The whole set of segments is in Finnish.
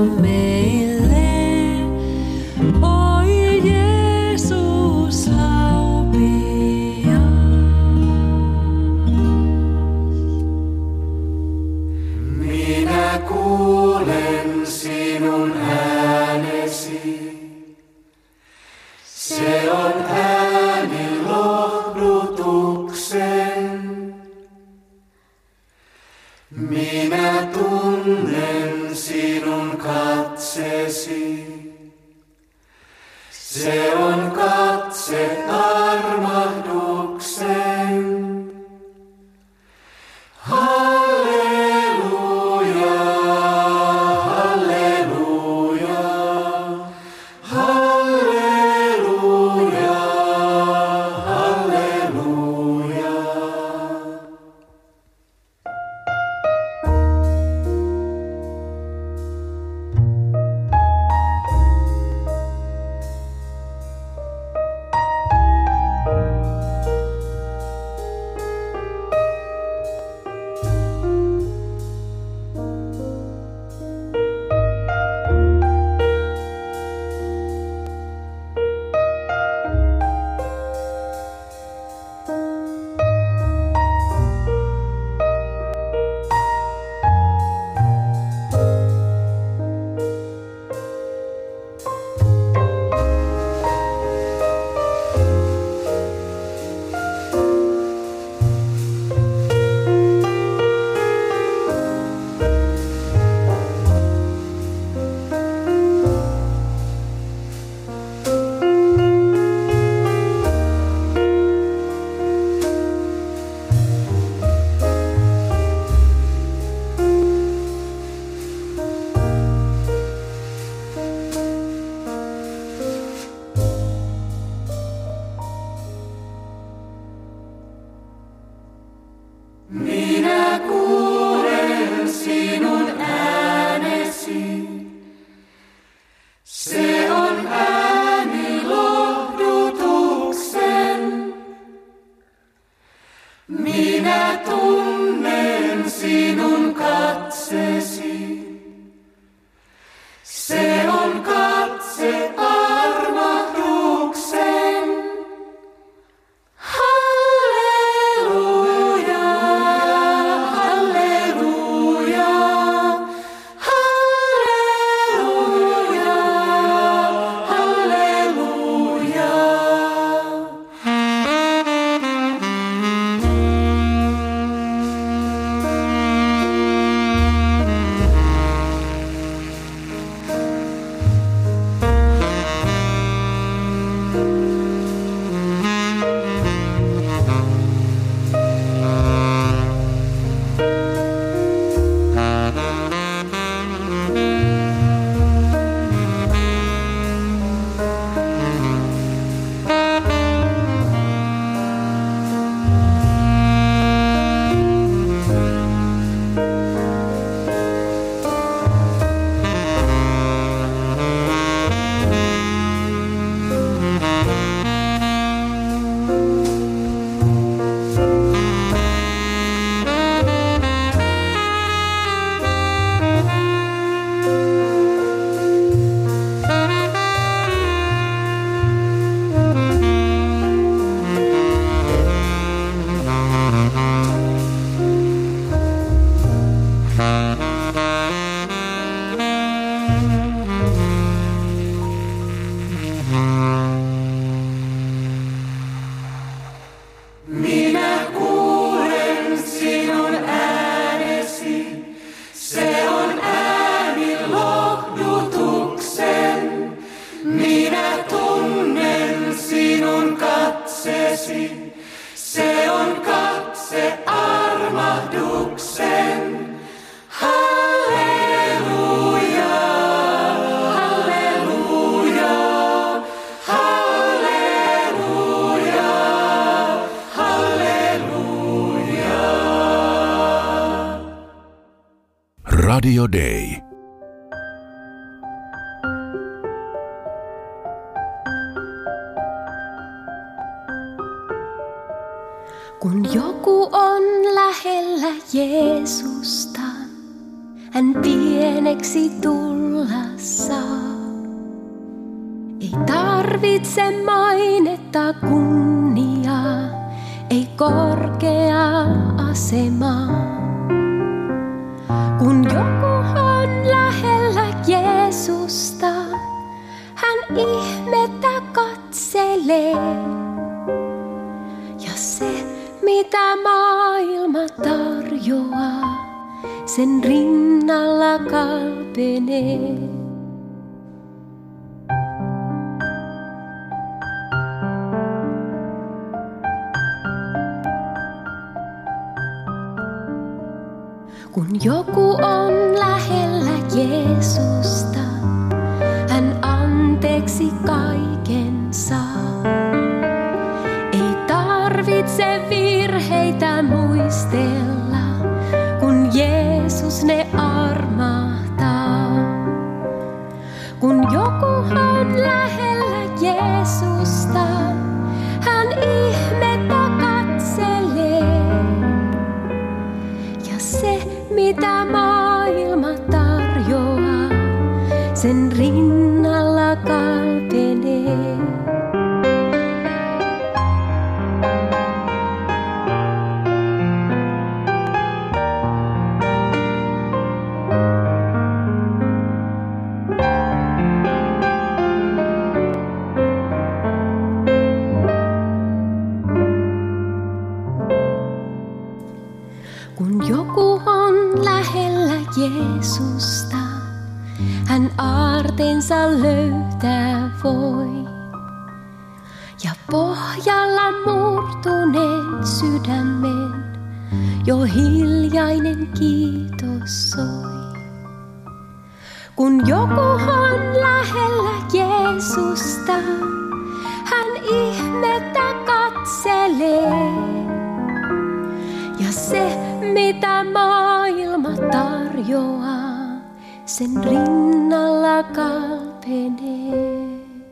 meille. Oi Jeesus laupia. Minä kuulen sinun äänesi. Se on ääni lohdutuksen. Minä tunnen sinun katsesi. Se on katse armahduksen. Halleluja, halleluja, halleluja, halleluja. Minä kuulen sinun äänesi. Se on ääni lohdutuksen. Minä tunnen sinun katsesi. Se on katse armahduksen. Halleluja, halleluja, halleluja, halleluja. Minä kuulen sinun äänesi, se on ääni lohdutuksen. Minä tunnen sinun katsesi, se on katse armahduksen. Halleluja, halleluja, halleluja, halleluja. Radio Day. Kun joku on lähellä Jeesusta, hän pieneksi tulla Tarvitse mainetta kunniaa, ei korkeaa asemaa. Kun joku on lähellä Jeesusta, hän ihmettä katselee. Ja se, mitä maailma tarjoaa, sen rinnalla kalpenee. Kun joku on lähellä Jeesusta, hän anteeksi kaiken saa. Ei tarvitse virheitä muistella, kun Jeesus ne armahtaa. Kun joku on lähellä Jeesusta, hän ihmettä katselee. Ja se, mitä maailma tarjoaa, sen rinnalla kalpenee. Kun joku on lähellä Jeesusta, hän aarteensa löytää voi. Ja pohjalla murtuneen sydämen jo hiljainen kiitos soi. Kun joku on lähellä Jeesusta, hän ihmettä katselee. Ja se, mitä maailma tarjoaa, sen rinnalla kalpenee.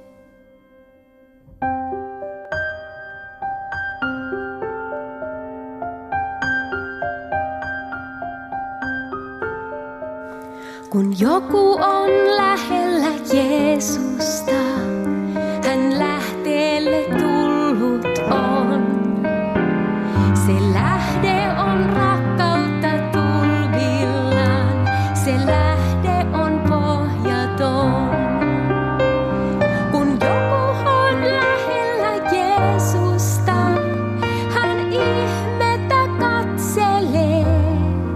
Kun joku on lähellä Jeesusta, hän lähteelle tullut on. Se lähde on rakkautta tulvillaan, se lähde on pohjaton. Kun joku on lähellä Jeesusta, hän ihmettä katselee.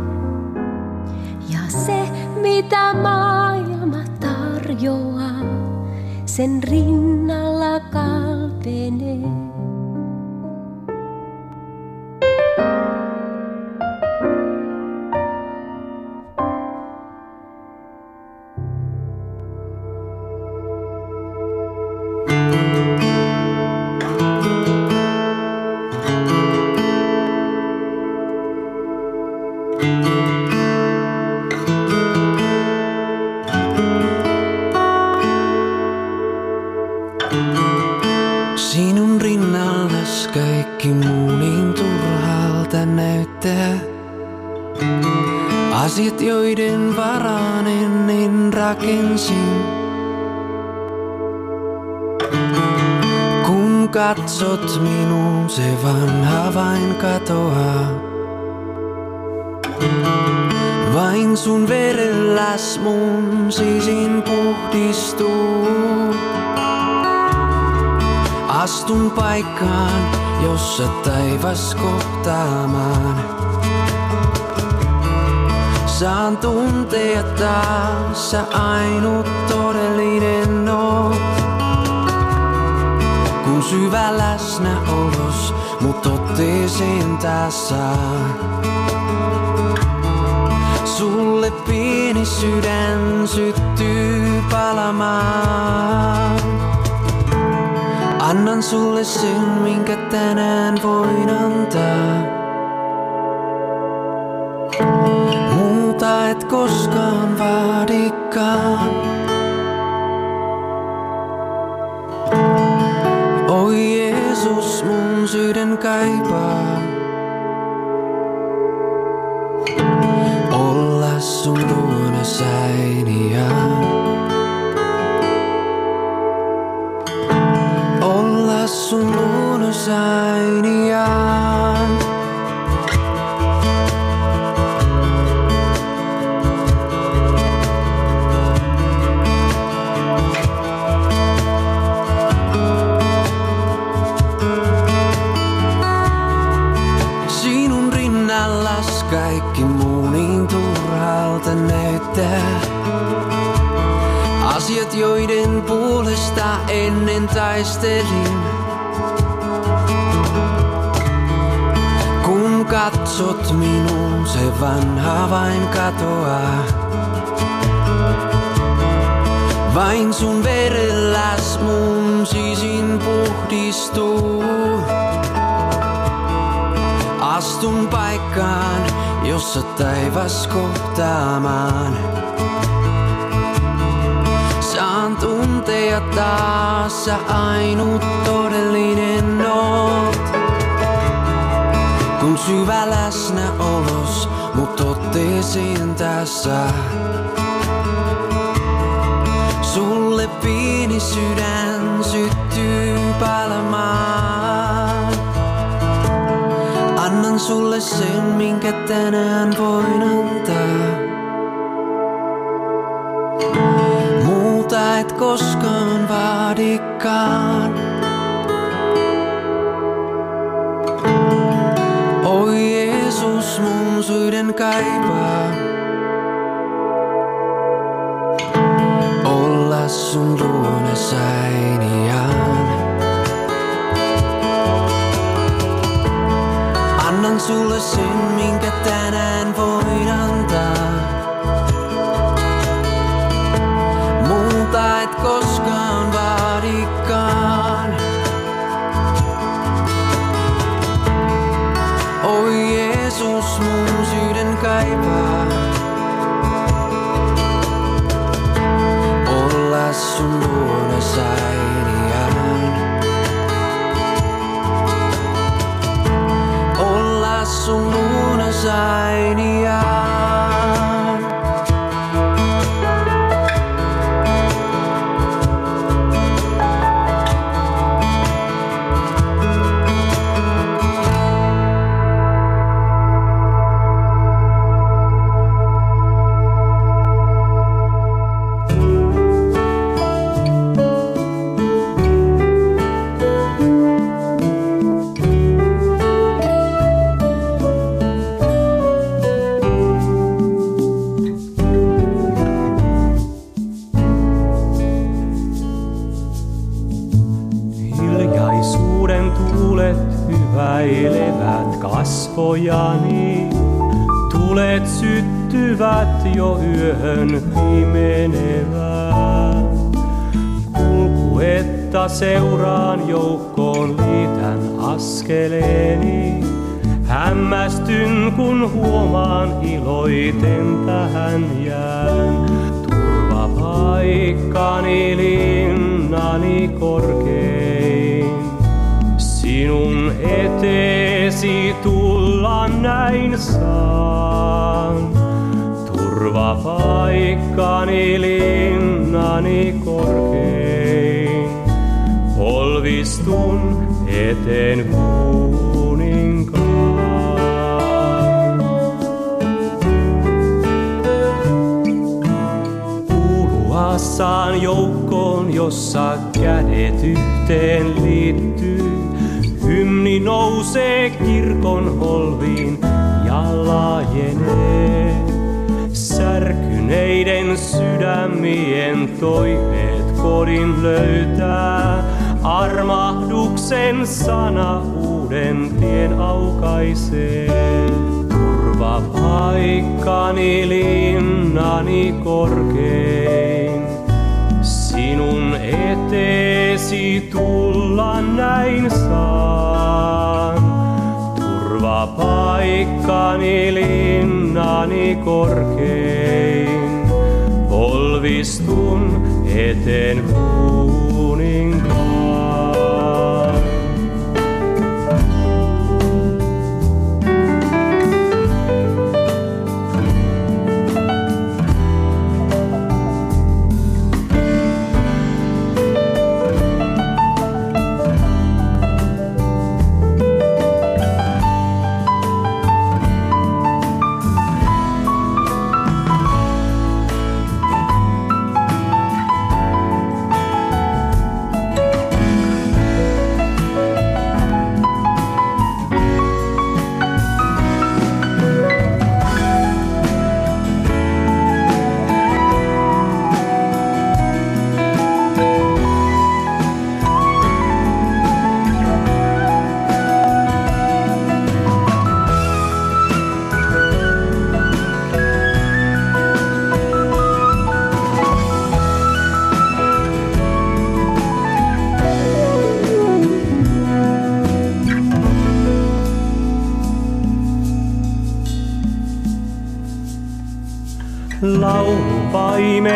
Ja se, mitä maailma tarjoaa, sen rinnalla kalpenee. Sinun rinnallas kaikki muu niin turhalta näyttää. Asiat, joiden varaan ennen rakensin. Kun katsot minuun, se vanha vain katoaa. Vain sun verelläs mun sisin puhdistuu. Astun paikkaan, jossa taivas kohtaamaan. Saan tuntea taas, sä ainut todellinen oot. Kun syvä läsnäolos mut otteeseen taas saa. Sulle pieni sydän syttyy palamaan. Annan sulle sen, minkä tänään voin antaa. Muuta et koskaan vaadikaan. Oi Jeesus, mun sydän kaipaa. Olla sun luona säiniä. lapset, joiden puolesta ennen taistelin. Kun katsot minuun, se vanha vain katoaa. Vain sun verelläs mun sisin puhdistuu. Astun paikkaan, jossa taivas kohtaamaan. Saan tuntea taas sä ainut todellinen oot. Kun syvä läsnäolos mut otteeseen tässä. Sulle pieni sydän syttyy palamaan. Annan sulle sen, minkä tänään voin antaa. Muuta et koskaan vaadikaan. Oi Jeesus, mun sydän kaipaa. Olla sun luona säiniään. Annan sulle sen, minkä tänään voin antaa. Muuta et koskaan vaadikaan. Oi Jeesus, mun sydän kaipaa. Olla sun luona säiniään. Olla sun luona säiniään. Hyväilevät kasvojani, tulet syttyvät jo yöhön pimenevään. Kulkuetta seuraan joukkoon liitän askeleeni. Hämmästyn kun huomaan iloiten tähän jään. Turvapaikkani linnani korkein. Sinun eteesi tulla näin saan. Turvapaikkani linnani korkein. Polvistun eteen kuninkaan. Kuuluassaan joukkoon, jossa kädet yhteen liittyy. Hymni nousee kirkon holviin ja laajenee. Särkyneiden sydämien toiveet kodin löytää. Armahduksen sana uuden tien aukaisee. Turvapaikkani linnani korkein. Sinun eteesi tulla näin saan. Turvapaikkani linnani korkein. Polvistun eteen kuninkaan.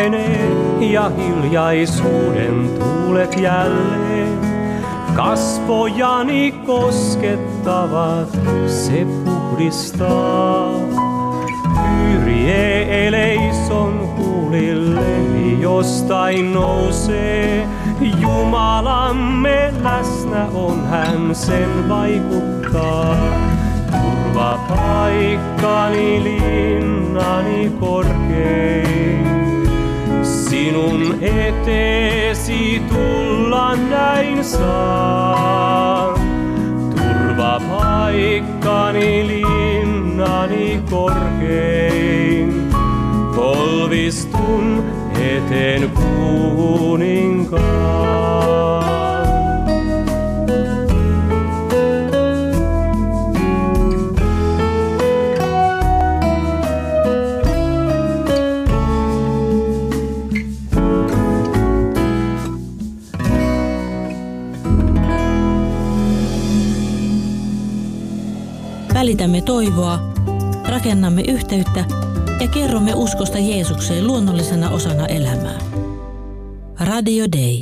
menee ja hiljaisuuden tuulet jälleen kasvojani koskettavat, se puhdistaa. Kyrie eleison huulilleni jostain nousee, Jumalamme läsnä on, hän sen vaikuttaa. Turvapaikkani, linnani korkein, sinun eteesi tulla näin saan. Turvapaikkani, linnani korkein, polvistun eteen kuninkaan. Välitämme toivoa, rakennamme yhteyttä ja kerromme uskosta Jeesukseen luonnollisena osana elämää. Radio Day.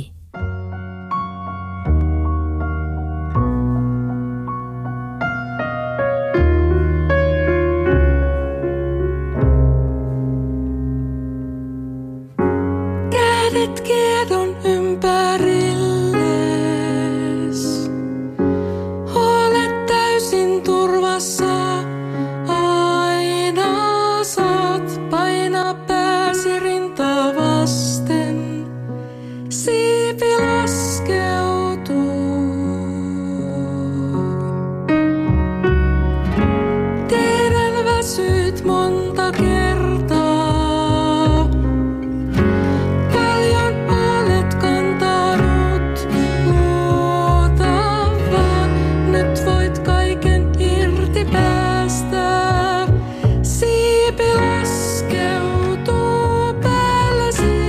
Kädet kiedon ympärilles. Olet täysin turvassa. Aina saat painaa pääsi rintaa vasten. Siipi laskeutuu. Tiedän väsyt monta kertaa. Paljon olet kantanut. Luota vaan, nyt voit kaiken irti päästä. Siipi laskeutuu päällesi.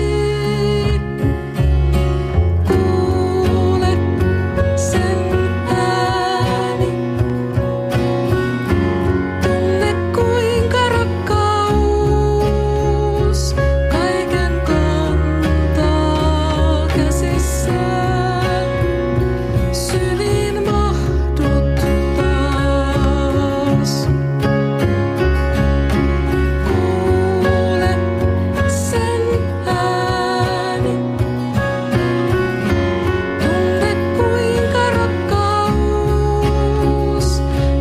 Kuule sen ääni. Tunne kuinka rakkaus kaiken kantaa käsissään. Syliin mahdut taas. Kuule sen ääni. Tunne kuinka rakkaus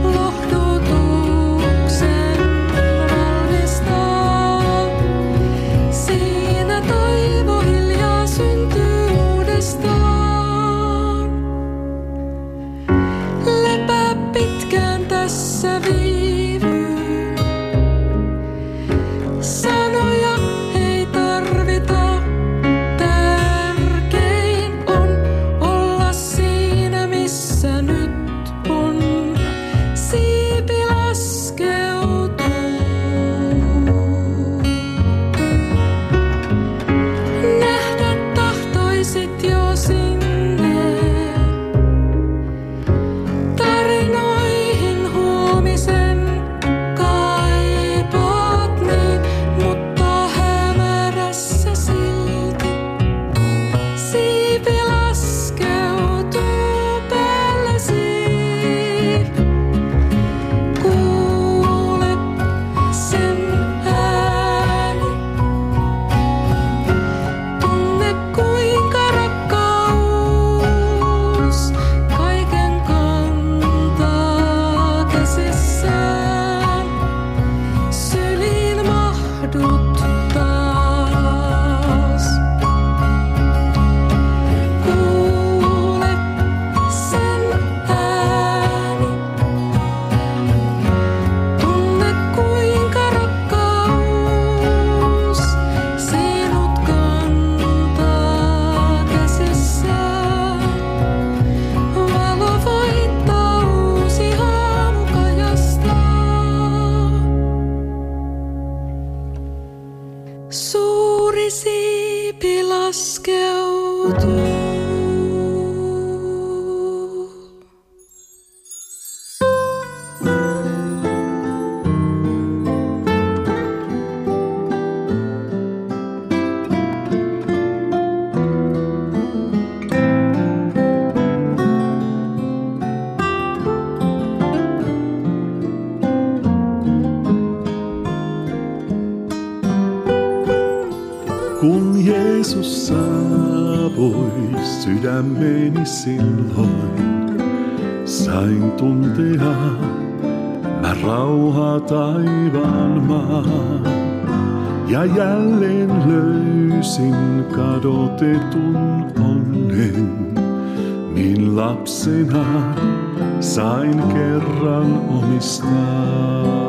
lohdutuksen valmistaa. Siinä toivo hiljaa syntyy uudestaan. Lepää pitkään tässä viivyy. Sanoja ei tarvita. Tärkein on olla siinä, missä nyt on. Siipi laskeutuu. Nähdä tahtoisit jo sinne. Tarinoihin huomisen kaipaat niin, mutta hämärässä silti. Siipi laskeutuu päällesi. Kuule sen ääni. Tunne kuinka rakkaus kaiken kantaa käsissään. Syliin mahdut taas. Kuule sen ääni. Tunne kuinka rakkaus sinut kantaa käsissään. Valo voittaa uusi aamukajasta. Suuri siipi laskeutuu. pois sydämeni silloin. Sain tuntea mä rauhaa taivaan maan. Ja jälleen löysin kadotetun onnen. Min lapsena sain kerran omistaa.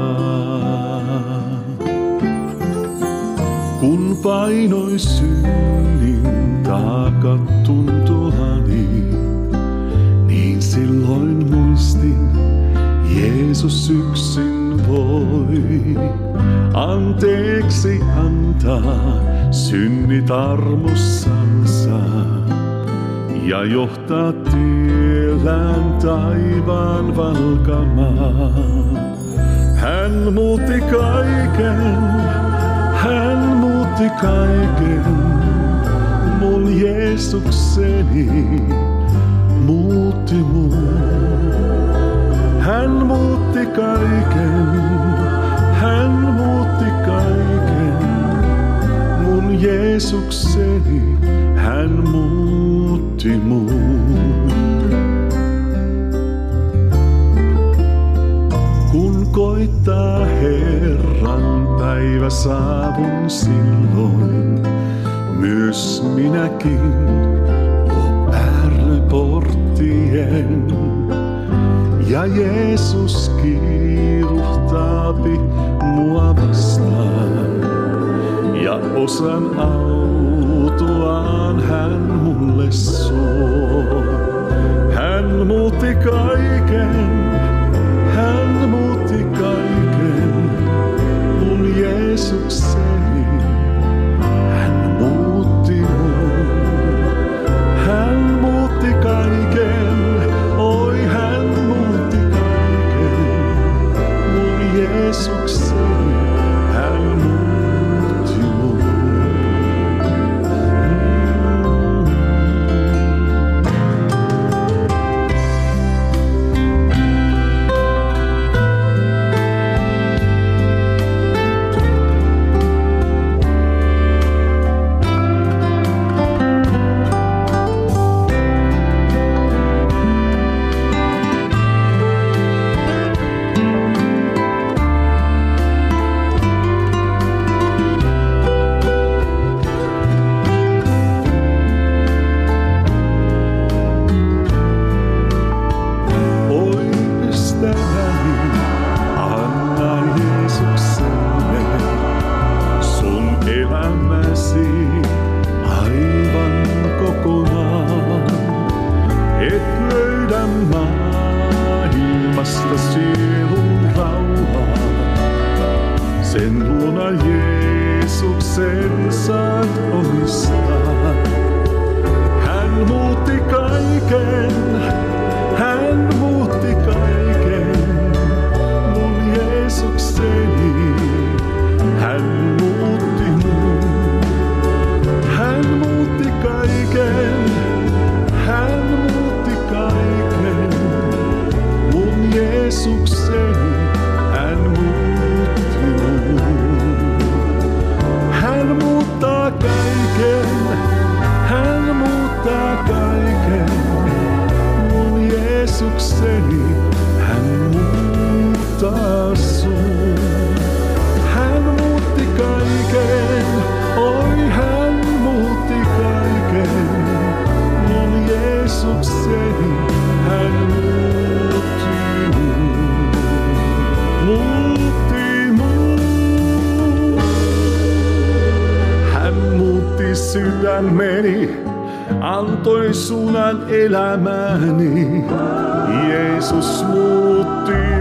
Kun painoi synnin taakat tuntoani, niin silloin muistin, Jeesus yksin voi anteeksi antaa synnit armossansa ja johtaa tiellään taivaan valkamaan. Hän muutti kaiken, hän muutti kaiken, mun Jeesukseni muutti mun. Hän muutti kaiken, hän muutti kaiken, mun Jeesukseni hän muutti mun. Kun koittaa Herran päivä saavun silloin, myös minäkin luo porttien. Ja Jeesus kiiruhtaapi mua vastaan, ja osan autoaan hän mulle soo. Hän muutti kaiken, hän muutti kaiken, mun Jeesukseni, hän muutti mun. Hän muutti kaiken, oi hän muutti kaiken, mun Jeesukseni, hän muutti mun. Sydämeni antoi suunnan elämääni. Jeesus muutti